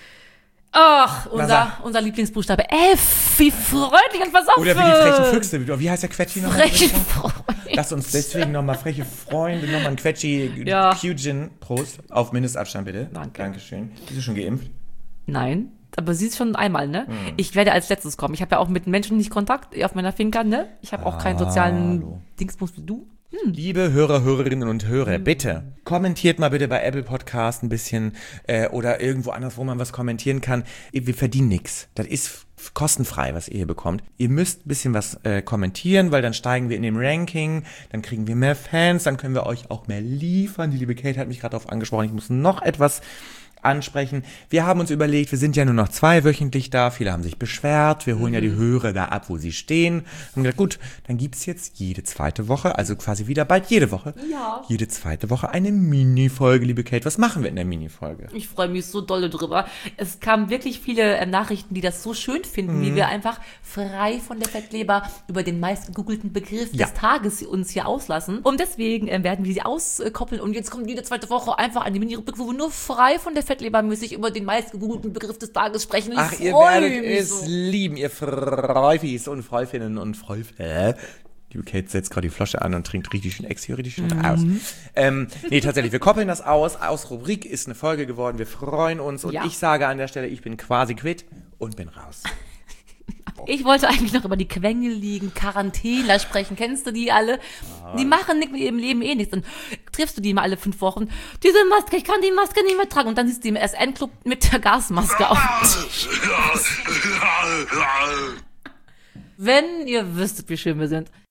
Ach, unser, sag. unser Lieblingsbuchstabe F. Wie freundlich und versoffen. Oder wie die frechen Füchse. Wie wie heißt der Quetschi nochmal? Freche Freundlich. Lass uns deswegen nochmal freche Freunde, nochmal ein Quetschi Ja. Q-Gin. Prost. Auf Mindestabstand bitte. Danke. Dankeschön. Bist du schon geimpft? Nein, aber sie ist schon einmal, ne? Hm. Ich werde als letztes kommen. Ich habe ja auch mit Menschen nicht Kontakt auf meiner Finca, ne? Ich habe auch keinen sozialen Hallo. Dingsbums wie du. Liebe Hörer, Hörerinnen und Hm. Hörer, bitte kommentiert mal bitte bei Apple Podcast ein bisschen äh, oder irgendwo anders, wo man was kommentieren kann. Wir verdienen nichts. Das ist f- kostenfrei, was ihr hier bekommt. Ihr müsst ein bisschen was äh, kommentieren, weil dann steigen wir in dem Ranking, dann kriegen wir mehr Fans, dann können wir euch auch mehr liefern. Die liebe Kate hat mich gerade darauf angesprochen, ich muss noch etwas ansprechen. Wir haben uns überlegt, wir sind ja nur noch zweiwöchentlich da, viele haben sich beschwert, wir holen ja die Hörer da ab, wo sie stehen. Haben gesagt, gut, dann gibt's jetzt jede zweite Woche, also quasi wieder bald jede Woche, Ja. jede zweite Woche eine Mini-Folge, liebe Kate. Was machen wir in der Mini-Folge? Ich freue mich so dolle drüber. Es kamen wirklich viele äh, Nachrichten, die das so schön finden, Mhm. wie wir einfach frei von der Fettleber über den meistgegoogelten Begriff Ja. des Tages uns hier auslassen. Und deswegen äh, werden wir sie auskoppeln. Und jetzt kommt jede zweite Woche einfach eine Mini-Rubrik, wo wir nur frei von der Fettleber mäßig über den meistgegoogelten Begriff des Tages sprechen. Ich Ach, ihr freu werdet mich es so. lieben, ihr Freufis und Freufinnen und Freuf... Äh? Liebe Kate setzt gerade die Flasche an und trinkt richtig schön Ex hier richtig schön aus. Ähm, nee, tatsächlich, wir koppeln das aus. Aus Rubrik ist eine Folge geworden. Wir freuen uns. Und Ja. ich sage an der Stelle, ich bin quasi quitt und bin raus. Ich wollte eigentlich noch über die quengeligen Quarantäner sprechen. Kennst du die alle? Die machen nicht mit ihrem Leben eh nichts. Dann triffst du die mal alle fünf Wochen. Diese Maske, ich kann die Maske nicht mehr tragen. Und dann siehst du die im S N-Club mit der Gasmaske auf. Wenn ihr wüsstet, wie schön wir sind.